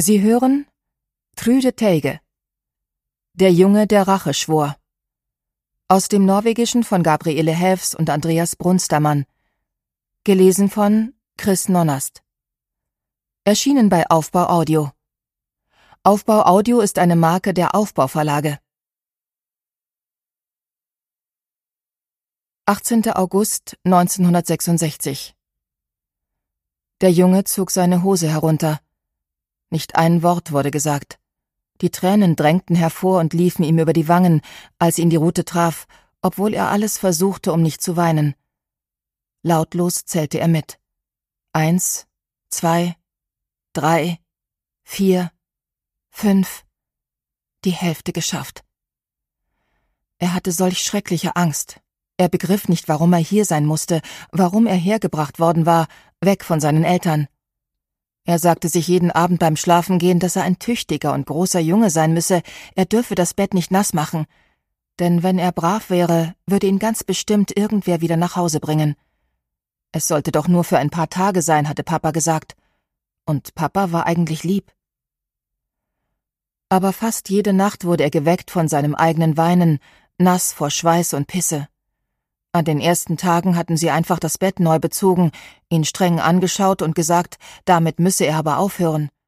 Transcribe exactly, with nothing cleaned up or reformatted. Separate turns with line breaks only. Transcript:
Sie hören Trüde Teige. Der Junge, der Rache schwor. Aus dem Norwegischen von Gabriele Helfs und Andreas Brunstermann. Gelesen von Chris Nonnast. Erschienen bei Aufbau Audio. Aufbau Audio ist eine Marke der Aufbau Verlage. achtzehnter August neunzehnhundertsechsundsechzig. Der Junge zog seine Hose herunter. Nicht ein Wort wurde gesagt. Die Tränen drängten hervor und liefen ihm über die Wangen, als ihn die Rute traf, obwohl er alles versuchte, um nicht zu weinen. Lautlos zählte er mit. Eins, zwei, drei, vier, fünf. Die Hälfte geschafft. Er hatte solch schreckliche Angst. Er begriff nicht, warum er hier sein musste, warum er hergebracht worden war, weg von seinen Eltern. Er sagte sich jeden Abend beim Schlafengehen, dass er ein tüchtiger und großer Junge sein müsse, er dürfe das Bett nicht nass machen. Denn wenn er brav wäre, würde ihn ganz bestimmt irgendwer wieder nach Hause bringen. Es sollte doch nur für ein paar Tage sein, hatte Papa gesagt. Und Papa war eigentlich lieb. Aber fast jede Nacht wurde er geweckt von seinem eigenen Weinen, nass vor Schweiß und Pisse. An den ersten Tagen hatten sie einfach das Bett neu bezogen, ihn streng angeschaut und gesagt, damit müsse er aber aufhören.